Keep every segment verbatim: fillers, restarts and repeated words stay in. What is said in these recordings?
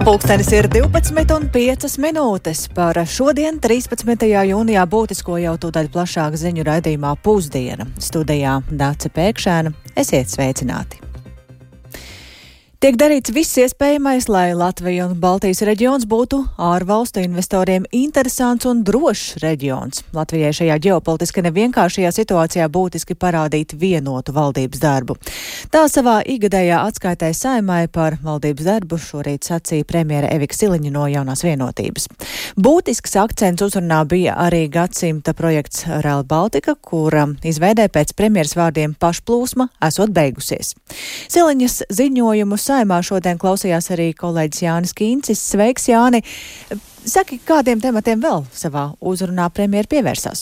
Pulkstenis ir divpadsmit un piecas minūtes. Par šodien, trīspadsmitajā jūnijā, būtisko jau tūdaļ plašāk ziņu raidījumā Pusdiena. Studijā Dace Pēkšēna. Esiet sveicināti! Tiek darīts viss iespējamais, lai Latvija un Baltijas reģions būtu ārvalstu investoriem interesants un drošs reģions. Latvijai šajā ģeopolitiski nevienkāršajā situācijā būtiski parādīt vienotu valdības darbu. Tā savā ikgadējā atskaitē Saeimai par valdības darbu šorīt sacīja premjere Evika Siliņa no Jaunās vienotības. Būtisks akcents uzrunā bija arī gadsimta projekts Rail Baltica, kura izveidē pēc premjeras vārdiem pašplūsma esot beigusies. Siliņas ziņojumus Saeimā šodien klausījās arī kolēģis Jānis Kīncis. Sveiks, Jāni! Saki, kādiem tematiem vēl savā uzrunā premjera pievērsās?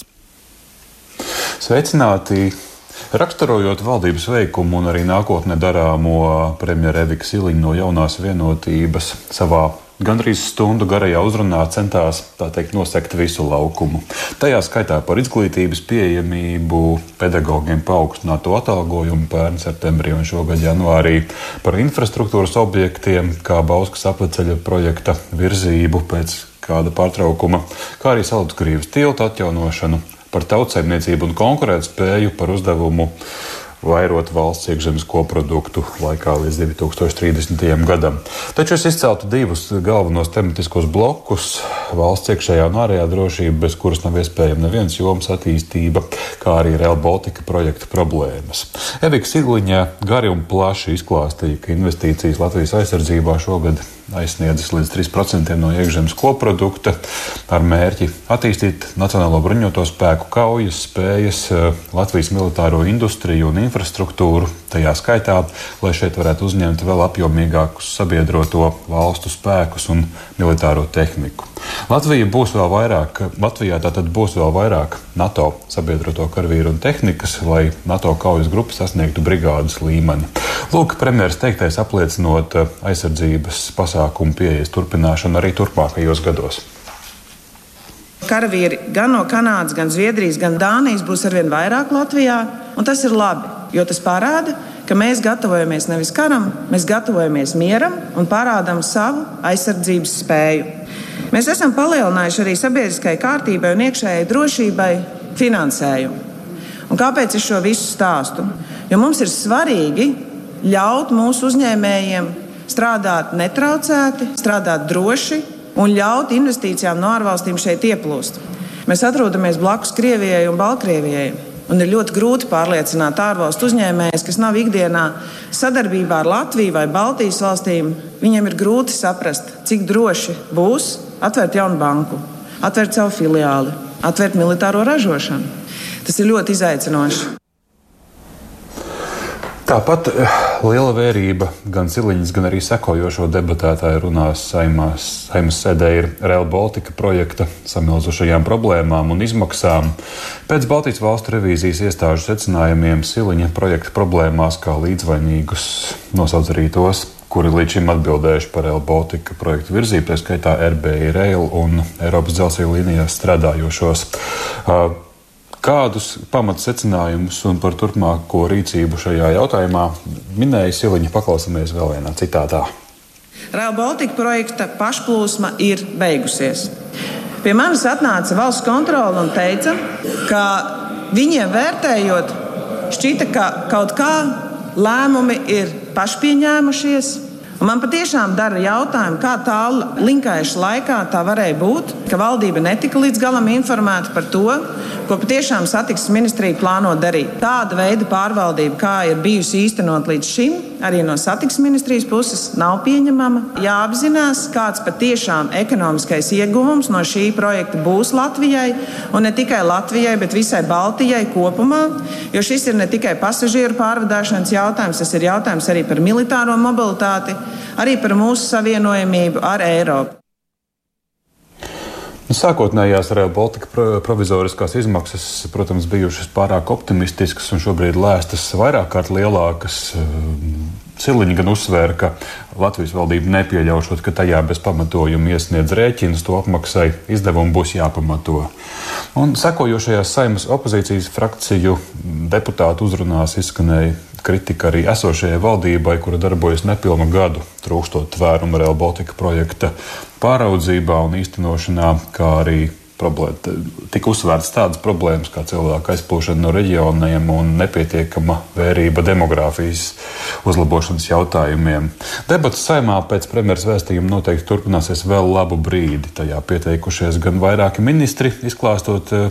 Sveicināti! Raksturojot valdības veikumu un arī nākotnē darāmo, premjera Evika Siliņa no Jaunās vienotības savā gandrīz stundu garajā uzrunā centās, tā teikt, nosegt visu laukumu. Tajā skaitā par izglītības pieejamību, pedagogiem paaugstināto atalgojumu pērn septembrī un šogad janvārī, par infrastruktūras objektiem, kā Bauskas apveceļa projekta virzību pēc kāda pārtraukuma, kā arī Salacgrīvas tilta atjaunošanu, par tautsaimniecību un konkurētspēju, par uzdevumu vairot valsts iekšzemes koproduktu laikā līdz divi tūkstoši trīsdesmitajam gadam. Taču es izceltu divus galvenos tematiskos blokus - valsts iekšējā un ārējā drošība, bez kuras nav iespējama nevienas jomas attīstība, kā arī Rail Baltica projekta problēmas. Evika Siliņa gari un plaši izklāstīja, ka investīcijas Latvijas aizsardzībā šogad aizsniedzis līdz trīs procenti no iekšzemes koprodukta ar mērķi attīstīt Nacionālo bruņoto spēku kaujas spējas, Latvijas militāro industriju un infrastruktūru, tajā skaitā, lai šeit varētu uzņemt vēl apjomīgākus sabiedroto valstu spēkus un militāro tehniku. Latvija būs vēl vairāk, Latvijā tātad būs vēl vairāk NATO sabiedroto karavīru un tehnikas, lai NATO kaujas grupa sasniegtu brigādes līmeni. Lūk, premjeras teiktais apliecinot aizsardzības pasākumu pieejas turpināšanu arī turpmākajos gados. Karavīri gan no Kanādas, gan Zviedrijas, gan Dānijas būs arvien vairāk Latvijā, un tas ir labi, jo tas parāda, ka mēs gatavojamies nevis karam, mēs gatavojamies mieram un parādām savu aizsardzības spēju. Mēs esam palielinājuši arī sabiedriskai kārtībai un iekšējai drošībai finansējumu. Un kāpēc es šo visu stāstu? Jo mums ir svarīgi ļaut mūsu uzņēmējiem strādāt netraucēti, strādāt droši un ļaut investīcijām no ārvalstīm šeit ieplūst. Mēs atrodamies blakus Krievijai un Baltkrievijai, un ir ļoti grūti pārliecināt ārvalstu uzņēmējus, kas nav ikdienā sadarbībā ar Latviju vai Baltijas valstīm. Viņiem ir grūti saprast, cik droši būs atvērt jaunu banku, atvērt savu filiāli, atvērt militāro ražošanu. Tas ir ļoti izaicinoši. Tāpat liela vērība gan Siliņas, gan arī sekojošo debatētāju runās Saeimās, Saeimas sēdē ir Rail Baltica projekta samilzušajām problēmām un izmaksām. Pēc Baltijas valstu revīzijas iestāžu secinājumiem Siliņa projekta problēmās kā līdzvainīgus nosauc arī tos, kuri līdz šim atbildējuši par Rail Baltica projektu virzību, tā skaitā R B I Rail un Eiropas dzelzceļa līnijās strādājošos. Kādus pamatsecinājumus un par turpmāko rīcību šajā jautājumā minēja Siliņa? Paklausāmies vēl vienā citātā. Rail Baltica projekta pašplūsma ir beigusies. Pie manis atnāca valsts kontrole un teica, ka viņiem vērtējot, šķita, ka kaut kā lēmumi ir pašpieņēmušies. Un man patiešām dara jautājumu, kā tālu linkējuši laikā tā varēja būt, ka valdība netika līdz galam informēta par to, ko patiešām satiksmes ministrija plāno darīt. Tāda veida pārvaldība, kā ir bijusi īstenot līdz šim, arī no satiksmes ministrijas puses nav pieņemama. Jāapzinās, kāds patiešām ekonomiskais ieguvums no šī projekta būs Latvijai, un ne tikai Latvijai, bet visai Baltijai kopumā, jo šis ir ne tikai pasažieru pārvadāšanas jautājums, tas ir jautājums arī par militāro mobilitāti, arī par mūsu savienojamību ar Eiropu. Sākotnējās Rail Baltica provizoriskās izmaksas, protams, bijušas pārāk optimistiskas un šobrīd lēstas vairāk kārt lielākas. Siliņa gan uzsvēra, ka Latvijas valdība nepieļaušot, ka tajā bez pamatojuma iesniedz rēķinus to apmaksai, izdevumi būs jāpamato. Un sekojošajās Saeimas opozīcijas frakciju deputātu uzrunās izskanēja kritika arī esošajai valdībai, kura darbojas nepilnu gadu, trūkstot tvērumu Rail Baltica projekta pāraudzībā un īstenošanā, kā arī problēma, tika uzsvērts tādas problēmas kā cilvēku aizplūšana no reģioniem un nepietiekama vērība demogrāfijas uzlabošanas jautājumiem. Debatas Saeimā pēc premjeras vēstījuma noteikti turpināsies vēl labu brīdi. Tajā pieteikušies gan vairāki ministri, izklāstot uh,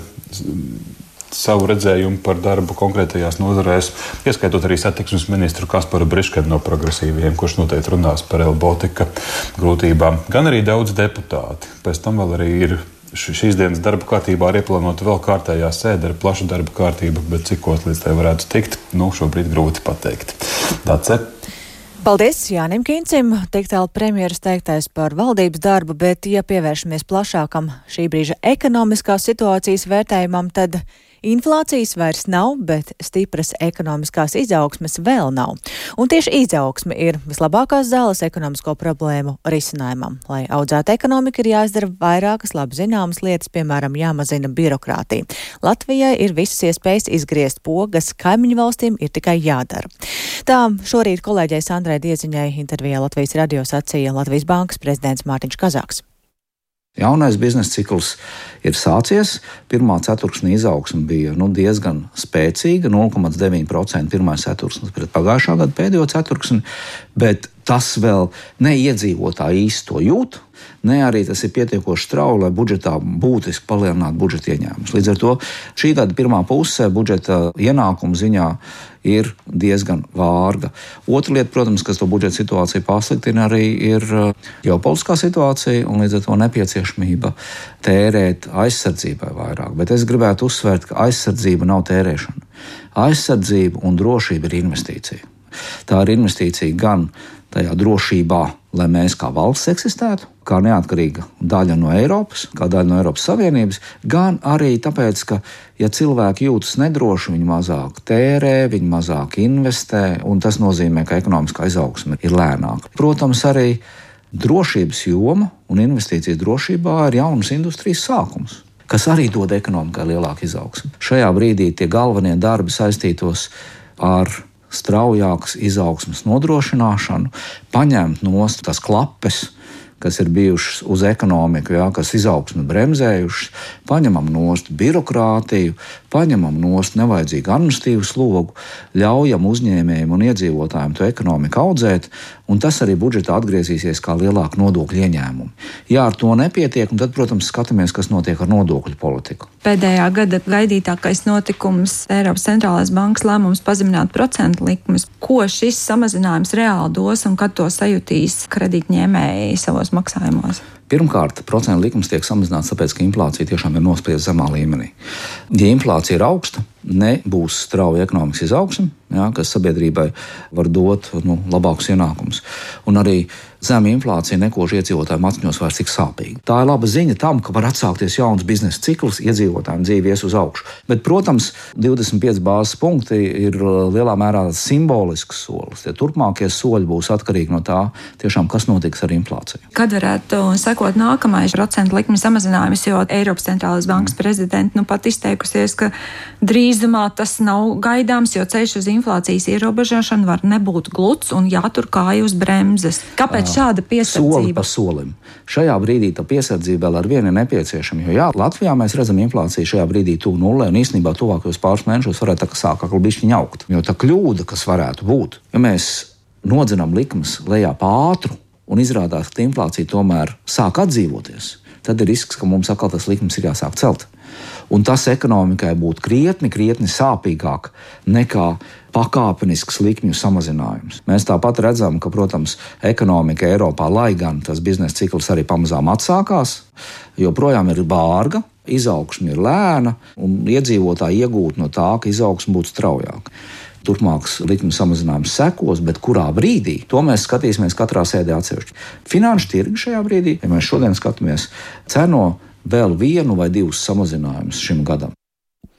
savu redzējumu par darbu konkrētajās nozarēs, ieskaitot arī satiksmes ministru Kasparu Briškenu no progresīviem, kurš noteikti runās par Rail Baltica grūtībām, gan arī daudz deputāti. Pēc tam vēl arī ir šīs dienas darba kārtībā ir ieplānota vēl kārtējā sēde ar plašu darba kārtību, bet cikot līdz tai varētu tikt, nu šobrīd grūti pateikt. Dace. Paldies Jānim Kīncim, tik tālu premjeras teiktais par valdības darbu, bet ja pievēršamies plašākam šī brīža ekonomiskās situācijas vērtējumam, tad inflācijas vairs nav, bet stipras ekonomiskās izaugsmes vēl nav. Un tieši izaugsme ir vislabākās zāles ekonomisko problēmu risinājumam. Lai audzētu ekonomiku, ir jāizdara vairākas labi zināmas lietas, piemēram, jāmazina birokrātija. Latvijai ir visas iespējas izgriezt pogas, kaimiņu valstīm ir tikai jādara. Tā šorīt kolēģei Sandrai Dieziņai intervijā Latvijas radio sacīja Latvijas Bankas prezidents Mārtiņš Kazāks. Jaunais biznesa cikls ir sācies. Pirmā ceturksņa izaugsme bija nu, diezgan spēcīga, nulle komats deviņi procenti pirmā ceturksnis pret pagājušā gada pēdējo ceturksni, bet tas vēl ne iedzīvotāji īsti to jūt, ne arī tas ir pietiekoši strauji, lai budžetā būtiski palielinātu budžeta ieņēmumus. Līdz ar to šī gada pirmā pusē budžeta ienākumu ziņā ir diezgan vārga. Otra lieta, protams, kas to budžeta situāciju pasliktina, arī ir ģeopolitiskā situācija un līdz ar to nepieciešamība tērēt aizsardzībai vairāk. Bet es gribētu uzsvērt, ka aizsardzība nav tērēšana. Aizsardzība un drošība ir investīcija. Tā ir investīcija gan tajā drošībā, lai mēs kā valsts eksistētu, kā neatkarīga daļa no Eiropas, kā daļa no Eiropas Savienības, gan arī tāpēc, ka, ja cilvēki jūtas nedroši, viņi mazāk tērē, viņi mazāk investē, un tas nozīmē, ka ekonomiskā izaugsme ir lēnāka. Protams, arī drošības joma un investīcijas drošībā ir jaunas industrijas sākums, kas arī dod ekonomikai lielāku izaugsmi. Šajā brīdī tie galvenie darbi saistītos ar straujākas izaugsmes nodrošināšanu, paņemt nost tās klapes, kas ir bijušas uz ekonomiku, jā, kas izaugsmi bremzējušas, paņemam nost birokrātiju, paņemam nost nevajadzīgu administratīvu slogu, ļaujam uzņēmējiem un iedzīvotājiem to ekonomiku audzēt, un tas arī budžetā atgriezīsies kā lielāka nodokļu ieņēmumi. Ja ar to nepietiek, un tad, protams, skatāmies, kas notiek ar nodokļu politiku. Pēdējā gada gaidītākais notikums Eiropas centrālās bankas lēmums pazemināt procentu likmes. Ko šis samazinājums reāli dos un kad to sajutīs kredītņēmēji savos maksājumos? Pirmkārt, procentu likums tiek samazināts, tāpēc, ka inflācija tiešām ir nospiesta zemā līmenī. Ja inflācija ir augsta, nebūs strauja ekonomikas izaugsme, jā, kas sabiedrībai var dot nu, labākus ienākumus. Un arī zema inflācija nekož iedzīvotājiem atmiņos vairs tik sāpīgi. Tā ir laba ziņa tam, ka var atsākties jauns biznesa cikls, iedzīvotājiem dzīve ies uz augšu. Bet, protams, divdesmit pieci bāzes punkti ir lielā mērā simbolisks solis. Tie turpmākie soļi būs atkarīgi no tā, tiešām, kas notiks ar inflāciju. Kad varētu sekot nākamais procentu likmi samazinājums, jo Eiropas centrālās bankas mm. prezidenta nu pat izteikusies, ka drīzumā tas nav gaidāms, jo ceļš uz inflācijas ierobežošanu var nebūt gluds un jātur kāju uz bremzes. Kāpēc šāda piesardzība? Soli pa solim. Šajā brīdī tā piesardzība vēl ar vienu ir nepieciešama, jo jā, Latvijā mēs redzam inflāciju šajā brīdī tuvu nulē, un īstenībā tuvākajos pāris mēnešos varētu tā kā sāk atkal bišķiņ augt. Jo tā kļūda, kas varētu būt, ja mēs nodzinām likmes lejā pa ātru un izrādās, ka inflācija tomēr sāk atdzīvoties, tad ir risks, ka mums atkal tas likmes ir jāsāk celt. Un tas ekonomikai būtu krietni, krietni sāpīgāk nekā pakāpenisks likmju samazinājums. Mēs tāpat redzam, ka, protams, ekonomika Eiropā, lai gan tas biznesa cikls arī pamazām atsākās, joprojām ir bārga, izaugsme ir lēna un iedzīvotāji iegūt no tā, ka izaugsme būtu straujāka. Turpmāks likuma samazinājums sekos, bet kurā brīdī, to mēs skatīsimies katrā sēdē atsevišķi. Finanšu tirgi šajā brīdī, ja mēs šodien skatāmies, ceno vēl vienu vai divus samazinājumus šim gadam.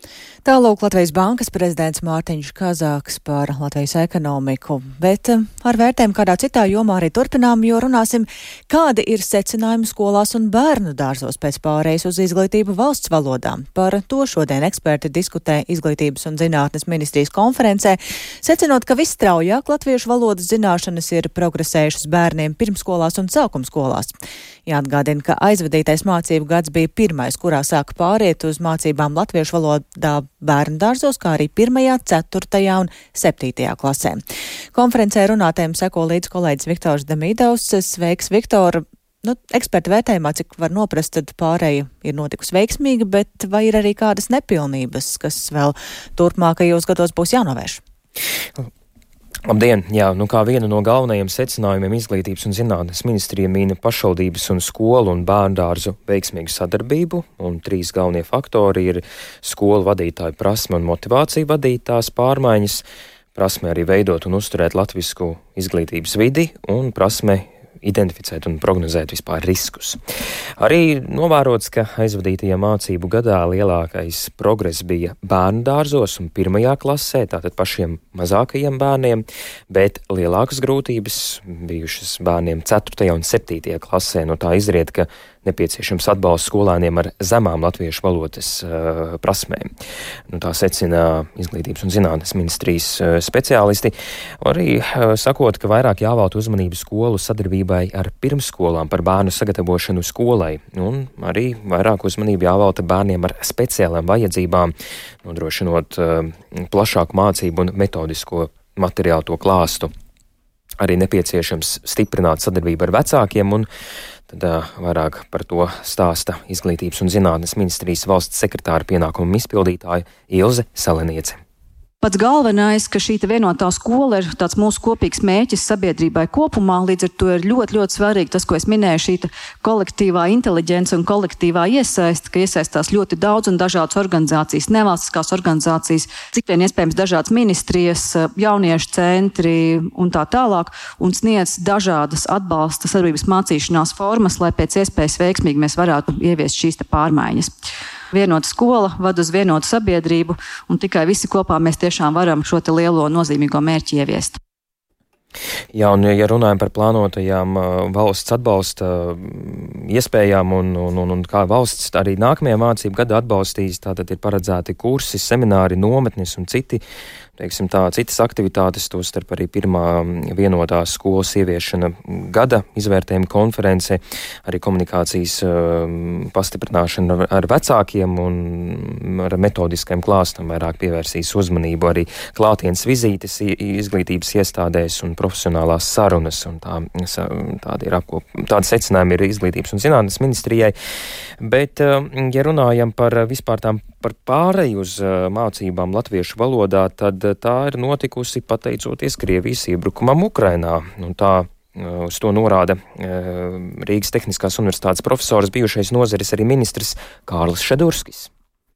Tālūk Latvijas Bankas prezidents Mārtiņš Kazāks par Latvijas ekonomiku, bet ar vērtējumu kādā citā jomā arī turpinām, jo runāsim, kādi ir secinājumi skolās un bērnu dārzos pēc pārējas uz izglītību valsts valodā. Par to šodien eksperti diskutē Izglītības un zinātnes ministrijas konferencē, secinot, ka visstraujāk latviešu valodas zināšanas ir progresējušas bērniem pirmskolās un sākumskolās. Jāatgādina, ka aizvadītais mācību gads bija pirmais, kurā sāka pāriet uz mācībām latviešu valodā bērnu dārzos, kā arī pirmajā, ceturtajā un septītajā klasē. Konferencē runātēm seko līdz kolēģis Viktors Demidovs. Sveiks, Viktor! Nu, eksperta vērtējumā, cik var noprast, tad pārēja ir notikusi veiksmīga, bet vai ir arī kādas nepilnības, kas vēl turpmākajos gados būs jānovērš? Labdien! Jā, nu kā viena no galvenajiem secinājumiem Izglītības un zinātnes ministrija mīna pašvaldības un skolu un bērndārzu veiksmīgu sadarbību, un trīs galvenie faktori ir skolu vadītāju prasme un motivācija vadīt tās pārmaiņas, prasme arī veidot un uzturēt latvisku izglītības vidi un prasme identificēt un prognozēt vispār riskus. Arī novērots, ka aizvadītajā mācību gadā lielākais progress bija bērnu dārzos un pirmajā klasē, tātad pašiem mazākajiem bērniem, bet lielākas grūtības bijušas bērniem ceturtajā un septītajā klasē. No tā izriet, ka nepieciešams atbalsts skolēniem ar zemām latviešu valodas uh, prasmēm. Nu, tā secina Izglītības un zinātnes ministrijas uh, speciālisti. Arī uh, sakot, ka vairāk jāvēlta uzmanību skolu sadarbībai ar pirmsskolām par bērnu sagatavošanu skolai. Un arī vairāk uzmanību jāvēlta bērniem ar speciālām vajadzībām, nodrošinot uh, plašāku mācību un metodisko materiālu to klāstu. Arī nepieciešams stiprināt sadarbību ar vecākiem, un tad uh, vairāk par to stāsta Izglītības un zinātnes ministrijas valsts sekretāra pienākumu izpildītāja Ilze Saleniece. Pats galvenais, ka šī vienotā skola ir tāds mūsu kopīgs mērķis sabiedrībai kopumā, līdz ar to ir ļoti, ļoti svarīgi tas, ko es minēju, šī kolektīvā inteliģence un kolektīvā iesaist, ka iesaistās ļoti daudz un dažādas organizācijas, nevalstiskās organizācijas, cik vien iespējams dažādas ministrijas, jauniešu centri un tā tālāk, un sniedz dažādas atbalsta sadarbības mācīšanās formas, lai pēc iespējas veiksmīgi mēs varētu ieviest šīs te pārmaiņas. Vienota skola vada uz vienotu sabiedrību, un tikai visi kopā mēs tiešām varam šo te lielo nozīmīgo mērķi ieviest. Jā, un ja runājam par plānotajām valsts atbalsta iespējām un, un, un, un kā valsts arī nākamajā mācību gada atbalstīs, tātad ir paredzēti kursi, semināri, nometnes un citi, teiksim tā, citas aktivitātes, tostarp arī pirmā vienotās skolas ieviešana gada izvērtējuma konference, arī komunikācijas uh, pastiprināšana ar, ar vecākiem un ar metodiskajiem klāstam vairāk pievērsīs uzmanību, arī klātienes vizītes izglītības iestādēs un profesionālās sarunas, un tā, tādi ir apkop, tādi secinājumi ir Izglītības un zinātnes ministrijai, bet, uh, ja runājam par vispār tām par pāreju uz uh, mācībām latviešu valodā, tad uh, tā ir notikusi pateicoties Krievijas iebrukumam Ukrainā. Un tā uh, uz to norāda uh, Rīgas Tehniskās universitātes profesors, bijušais nozares arī ministrs Kārlis Šedurskis.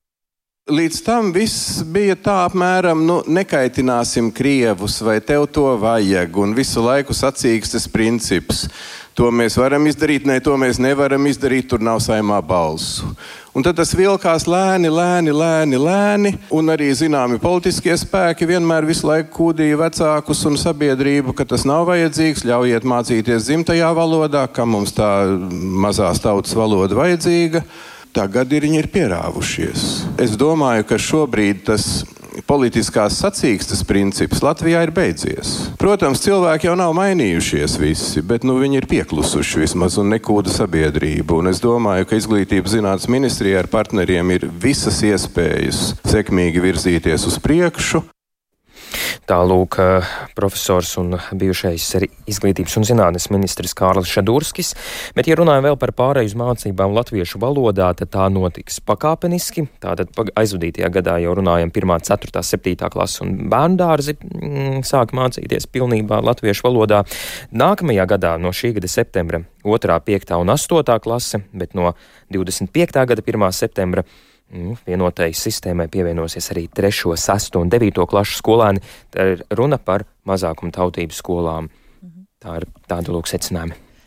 Līdz tam viss bija tā apmēram, nu, nekaitināsim Krievus, vai tev to vajag, un visu laiku sacīkstes princips. To mēs varam izdarīt, ne, to mēs nevaram izdarīt, tur nav saimā balsu. Un tad tas vilkās lēni, lēni, lēni, lēni, un arī zināmi politiskie spēki vienmēr visu laiku kūdīja vecākus un sabiedrību, ka tas nav vajadzīgs, ļaujiet mācīties dzimtajā valodā, kam mums tā mazās tautas valoda vajadzīga. Tagad ir viņi ir pierāvušies. Es domāju, ka šobrīd tas politiskās sacīkstes princips Latvijā ir beidzies. Protams, cilvēki jau nav mainījušies visi, bet nu, viņi ir pieklusuši vismaz un nekūda sabiedrību. Un es domāju, ka Izglītības zinātnes ministrijai ar partneriem ir visas iespējas sekmīgi virzīties uz priekšu. Tālūk profesors un bijušais Izglītības un zinātnes ministrs Kārlis Šedurskis, bet, ja runājam vēl par pāreju uz mācībām latviešu valodā, tad tā notiks pakāpeniski. Tātad aizvadītajā gadā jau runājam pirmā, ceturtā, septītā klasa un bērndārzi sāk mācīties pilnībā latviešu valodā. Nākamajā gadā no šī gada septembra otrā, piektā un astotā klase, bet no divdesmit piektā gada pirmā septembra vienotai sistēmai pievienosies arī trešo, sesto un devīto klašu skolēni. Tā ir runa par mazākuma tautību skolām. Tā ir tāda lūk secinājumi.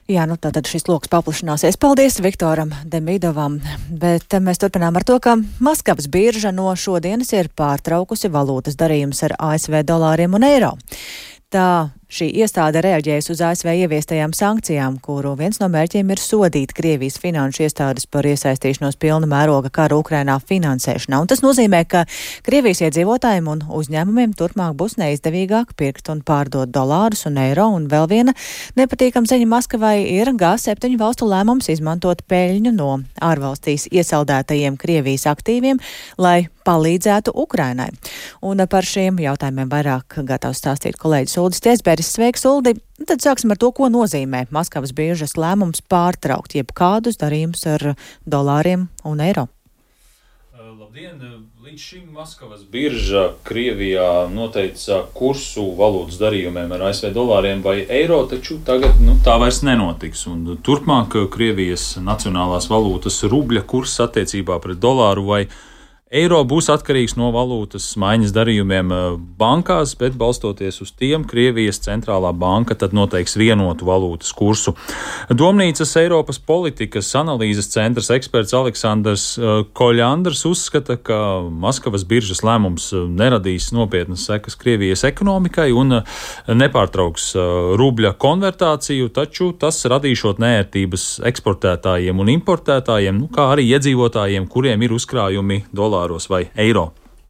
Jā, nu tātad šis loks paplašināsies. Paldies Viktoram Demidovam, bet mēs turpinām ar to, ka Maskavas birža no šodienas ir pārtraukusi valūtas darījumus ar A S V dolāriem un eiro. Tā šī iestāde reaģējas uz A S V ieviestajām sankcijām, kuru viens no mērķiem ir sodīt Krievijas finanšu iestādes par iesaistīšanos pilna mēroga kara Ukrainā finansēšanā. Un tas nozīmē, ka Krievijas iedzīvotājiem un uzņēmumiem turpmāk būs neizdevīgāk pirkt un pārdot dolārus un eiro. Un vēl viena nepatīkama ziņa Maskavai ir G septiņu valstu lēmums izmantot peļņu no ārvalstīs iesaldētajiem Krievijas aktīviem, lai palīdzētu Ukrainai. Un par šiem jautājumiem vairāk gatavs stāstīt kolēģis Uldis Tiesbergs. Sveiks, Uldi! Tad sāksim ar to, ko nozīmē Maskavas biržas lēmums pārtraukt jebkādus darījumus ar dolāriem un eiro. Labdien! Līdz šim Maskavas birža Krievijā noteica kursu valūtas darījumiem ar A S V dolāriem vai eiro, taču tagad nu, tā vairs nenotiks. Un turpmāk Krievijas nacionālās valūtas rubļa kurs attiecībā pret dolāru vai eiro būs atkarīgs no valūtas maiņas darījumiem bankās, bet balstoties uz tiem, Krievijas centrālā banka tad noteiks vienotu valūtas kursu. Domnīcas Eiropas politikas analīzes centrs eksperts Aleksandrs Koļandrs uzskata, ka Maskavas biržas lēmums neradīs nopietnas sekas Krievijas ekonomikai un nepārtrauks rubļa konvertāciju, taču tas radīšot neērtības eksportētājiem un importētājiem, nu, kā arī iedzīvotājiem, kuriem ir uzkrājumi dolāros vai eiro.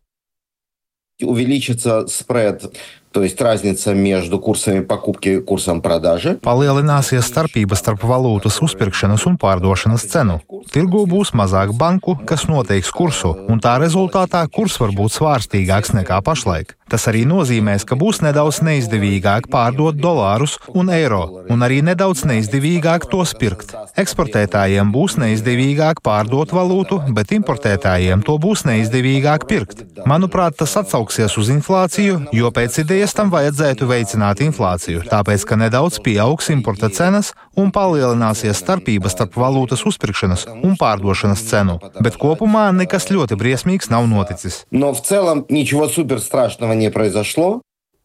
Увеличится спред, то есть разница между курсами покупки и курсом продажи. Palielināsies starpība starp valūtas uzpirkšanas un pārdošanas cenu. Tirgū būs mazāk banku, kas noteiks kursu, un tā rezultātā kurs var būt svārstīgāks nekā pašlaik. Tas arī nozīmēs, ka būs nedaudz neizdevīgāk pārdot dolārus un eiro, un arī nedaudz neizdevīgāk tos pirkt. Eksportētājiem būs neizdevīgāk pārdot valūtu, bet importētājiem to būs neizdevīgāk pirkt. Manuprāt, tas atsauksies uz inflāciju, jo pēc idejas tam vajadzētu veicināt inflāciju, tāpēc, ka nedaudz pieaugs importa cenas un palielināsies starpība starp valūtas uzpirkšanas un pārdošanas cenu, bet kopumā nekas ļoti briesmīgs nav noticis. Но в целом ничего суперстрашного не произошло.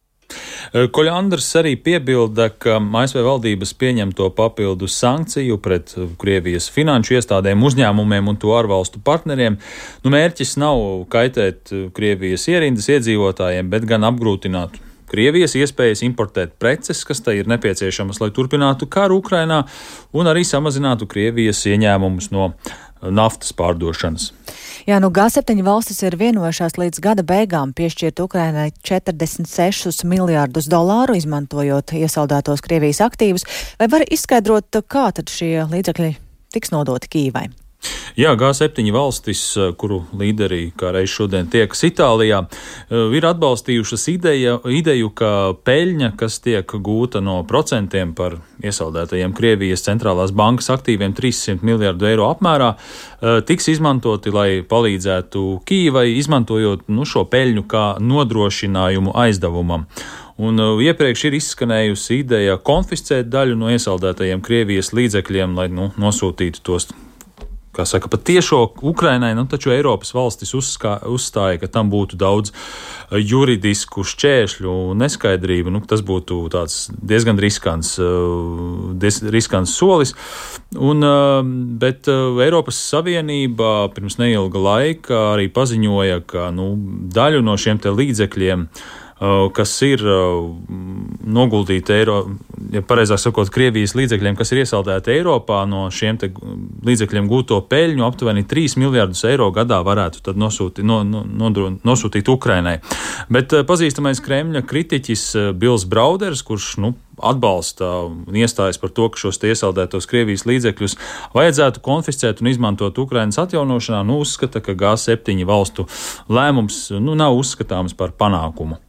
Koļandrs arī piebilda, ka A S V valdības pieņemto papildu sankciju pret Krievijas finanšu iestādēm, uzņēmumiem un to ārvalstu partneriem, nu mērķis nav kaitēt Krievijas ierindas iedzīvotājiem, bet gan apgrūtināt Krievijas iespējas importēt preces, kas tai ir nepieciešamas, lai turpinātu karu Ukrainā, un arī samazinātu Krievijas ieņēmumus no naftas pārdošanas. Jā, nu G septiņu valstis ir vienojušās līdz gada beigām piešķirt Ukrainai četrdesmit sešus miljārdus dolāru, izmantojot iesaldētos Krievijas aktīvus. Vai var izskaidrot, kā tad šie līdzekļi tiks nodoti Kīvai? Jā, G septiņu valstis, kuru līderi kā reiz šodien tiekas Itālijā, ir atbalstījušas ideja, ideju, ka peļņa, kas tiek gūta no procentiem par iesaldētajiem Krievijas centrālās bankas aktīviem trīssimt miljārdu eiro apmērā, tiks izmantoti, lai palīdzētu Kīvai, izmantojot nu, šo peļņu kā nodrošinājumu aizdevumam. Un iepriekš ir izskanējusi ideja konfiscēt daļu no iesaldētajiem Krievijas līdzekļiem, lai nu, nosūtītu tos, kā saka, pat tiešo Ukrainai, nu, taču Eiropas valstis uzskā, uzstāja, ka tam būtu daudz juridisku šķēršļu un neskaidrību. Nu, tas būtu tāds diezgan riskants, diez, riskants solis. Un, bet Eiropas Savienība pirms neilga laika arī paziņoja, ka nu, daļu no šiem te līdzekļiem, kas ir noguldīti eiro, ja pareizāk sakot, Krievijas līdzekļiem, kas ir iesaldēti Eiropā, no šiem te līdzekļiem gūto peļņu aptuveni trīs miljārdus eiro gadā varētu tad nosūti, no, no, nosūtīt Ukrainai. Bet pazīstamais Kremļa kritiķis Bils Brauders, kurš, nu, atbalsta un iestājas par to, ka šos iesaldētos Krievijas līdzekļus vajadzētu konfiscēt un izmantot Ukrainas atjaunošanā, nu, uzskata, ka G septiņu valstu lēmums, nu, nav uzskatāms par panākumu.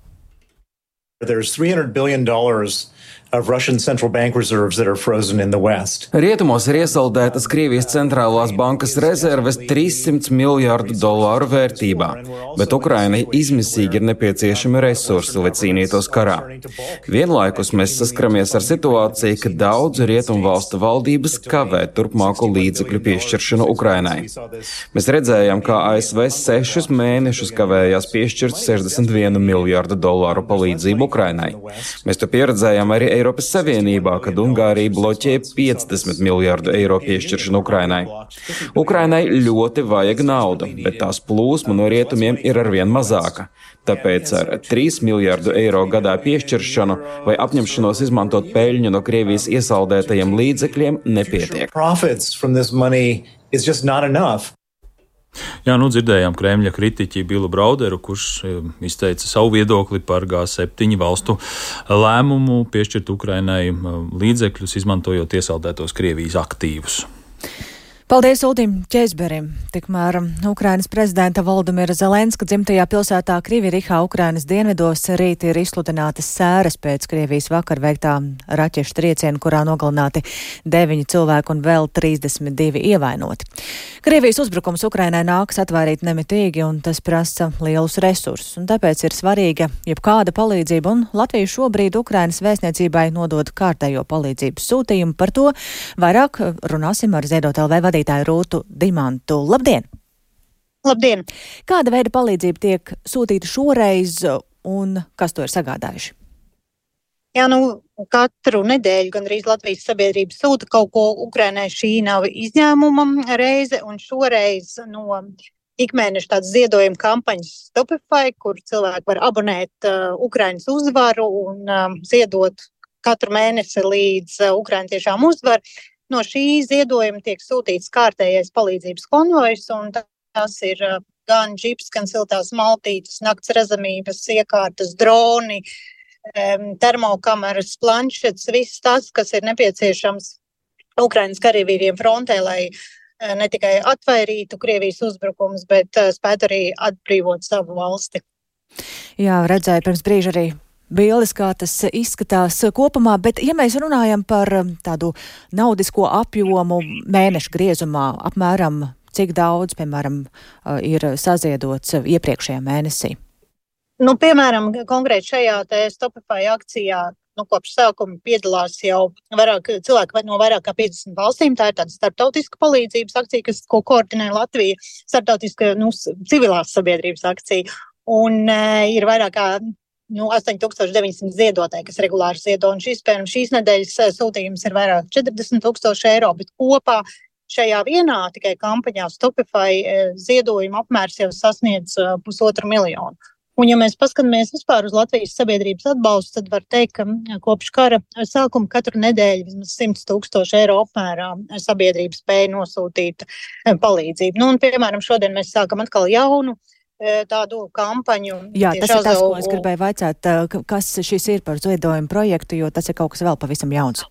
There's three hundred billion dollars of Russian central bank reserves that are frozen in the West. Rietumos ir iesaldētas Krievijas centrālās bankas rezerves trīssimt miljārdu dolāru vērtībā, bet Ukrainai izmisīgi ir nepieciešami resursi, lai cīnītos karā. Vienlaikus mēs saskaramies ar situāciju, ka daudzu rietumu valstu valdības kavē turpmāku līdzekļu piešķiršanu Ukrainai. Mēs redzējām, kā A S V sešus mēnešus kavējās piešķirt sešdesmit vienu miljārdu dolāru palīdzību Ukrainai. Mēs to pieredzējām arī Eiropas Savienībā, kad Ungārija bloķē piecdesmit miljārdu eiro piešķiršanu Ukrainai. Ukrainai ļoti vajag naudu, bet tās plūsma no rietumiem ir arvien mazāka. Tāpēc ar trīs miljārdu eiro gadā piešķiršanu vai apņemšanos izmantot peļņu no Krievijas iesaldētajiem līdzekļiem nepietiek. Jā, nu dzirdējām Kremļa kritiķi Bilu Brauderu, kurš izteica savu viedokli par G septiņu valstu lēmumu piešķirt Ukrainai līdzekļus, izmantojot iesaldētos Krievijas aktīvus. Paldies Uldim Ķeizberim. Tikmēr Ukrainas prezidenta Volodimira Zelenska dzimtajā pilsētā Krivirihā Ukrainas dienvidos rīt ir izsludinātas sēras pēc Krievijas vakar veiktā raķešu trieciena, kurā nogalināti deviņi cilvēki un vēl trīsdesmit divi ievainoti. Krievijas uzbrukums Ukrainai nākas atvairīt nemitīgi, un tas prasa lielus resursus, un tāpēc ir svarīga jebkāda palīdzība, un Latvija šobrīd Ukrainas vēstniecībai nodod kārtējo palīdzības sūtījumu. Par to vairāk runāsim ar Ziedot L V vadītāju Rūtu Dimantu. Labdien! Labdien! Kāda veida palīdzība tiek sūtīta šoreiz, un kas to ir sagādājuši? Jā, nu, katru nedēļu gandrīz Latvijas sabiedrība sūta kaut ko Ukrainai. Šī nav izņēmuma reize, un šoreiz no ikmēneša tādas ziedojuma kampaņas Stopify, kur cilvēki var abonēt uh, Ukrainas uzvaru un um, ziedot katru mēnesi līdz uh, Ukraina tiešām uzvar. No šī ziedojuma tiek sūtīts kārtējais palīdzības konvojs, un tas ir uh, gan džips, gan siltās maltītes, nakts redzamības iekārtas, droni, termokameras, planšets, viss tas, kas ir nepieciešams Ukrainas karavīriem frontē, lai ne tikai atvairītu Krievijas uzbrukums, bet spētu arī atbrīvot savu valsti. Jā, redzēju pirms brīža arī bildes, kā tas izskatās kopumā, bet ja mēs runājam par tādu naudisko apjomu mēnešu griezumā, apmēram cik daudz, piemēram, ir saziedots iepriekšējā mēnesī? Nu, piemēram, konkrēti šajā te Stopify akcijā, nu, kopš sākuma piedalās jau vairāk cilvēki no vairāk kā piecdesmit valstīm. Tā ir tāda starptautiska palīdzības akcija, kas, ko koordinē Latvija, starptautiska, nu, civilās sabiedrības akcija. Un e, ir vairāk kā, nu, astoņi tūkstoši deviņi simti ziedotāji, kas regulāri ziedo. Un šīs, piemēram, šīs nedēļas sūtījums ir vairāk četrdesmit tūkstoši eiro, bet kopā šajā vienā tikai kampaņā Stopify e, ziedojuma apmērs jau sasniedz e, pusotru miljonu. Un, ja mēs paskatāmies vispār uz Latvijas sabiedrības atbalstu, tad var teikt, ka kopš kara sākuma katru nedēļu vismaz simts tūkstoši eiro apmērā sabiedrība spēja nosūtīt palīdzību. Nu, un, piemēram, šodien mēs sākam atkal jaunu tādu kampaņu. Jā, tas ir tas, ko es gribēju vaicāt, kas šis ir par ziedojumu projektu, jo tas ir kaut kas vēl pavisam jauns.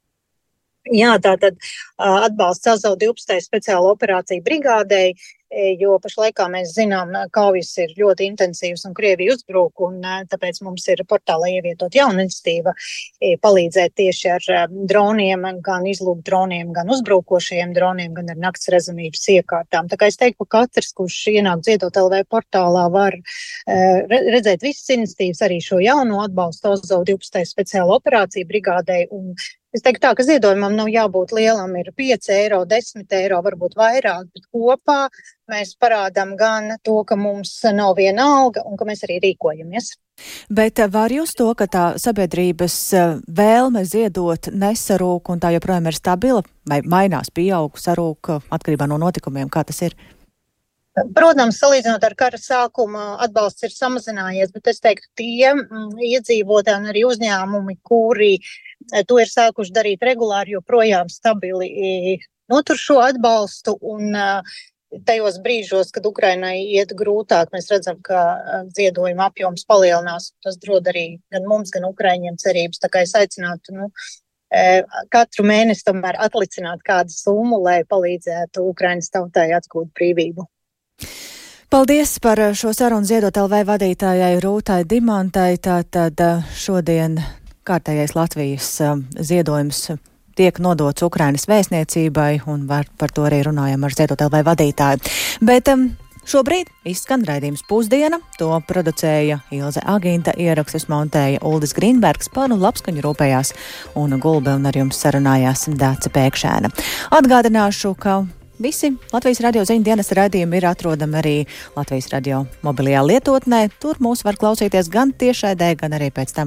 Jā, tātad atbalsts Azov divpadsmitajai speciāla operācija brigādei, jo pašlaikā mēs zinām, kaujas ir ļoti intensīvas un Krievija uzbruk, un tāpēc mums ir portālā ievietot jauna iniciatīva palīdzēt tieši ar droniem, gan izlūk droniem, gan uzbrukošajiem droniem, gan ar nakts redzamības iekārtām. Tā kā es teiktu, ka katrs, kurš ienāk Ziedot L V portālā, var redzēt visas iniciatīvas, arī šo jauno atbalstu Azov divpadsmitajai speciāla operācija brigādei, un es teiktu tā, ka ziedojumam nav jābūt lielam, ir pieci eiro, desmit eiro, varbūt vairāk, bet kopā mēs parādām gan to, ka mums nav viena alga un ka mēs arī rīkojamies. Bet var jūs to, ka tā sabiedrības vēlme ziedot nesarūk un tā joprojām ir stabila, vai mainās, pieaug, sarūk atkarībā no notikumiem, kā tas ir? Protams, salīdzinot ar kara sākumu, atbalsts ir samazinājies, bet es teiktu, tie iedzīvotāji un arī uzņēmumi, kuri to ir sākuši darīt regulāri, joprojām stabili notur šo atbalstu, un tajos brīžos, kad Ukrainai iet grūtāk, mēs redzam, ka ziedojuma apjoms palielinās. Tas dod arī gan mums, gan Ukraiņiem cerības. Tā kā es aicinātu, nu, katru mēnesi tomēr atlicināt kādu summu, lai palīdzētu Ukrainas tautai atgūt brīvību. Paldies par šo sarunu Ziedot L V vadītājai Rūtai Dimantai. Tātad šodien kārtējais Latvijas ziedojums tiek nodots Ukrainas vēstniecībai, un var, par to arī runājam ar Ziedot L V vadītāju. Bet um, šobrīd izskan raidījums Pusdiena, to producēja Ilze Agīnta, ierakstus montēja Uldis Grīnbergs, par labskaņu rūpējās un Gulbe, un ar jums sarunājās Dāce Pēkšēna. Atgādināšu, ka visi Latvijas radio ziņu dienas raidījumi ir atrodami arī Latvijas radio mobilajā lietotnē. Tur mūs var klausīties gan tiešraidē, gan arī pēc tam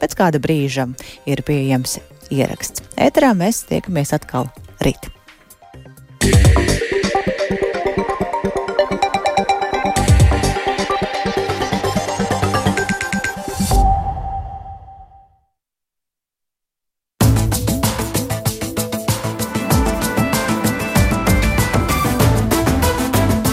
pēc kāda brīža ir pieejams ieraksts. Ēterā mēs tiekamies atkal rīt.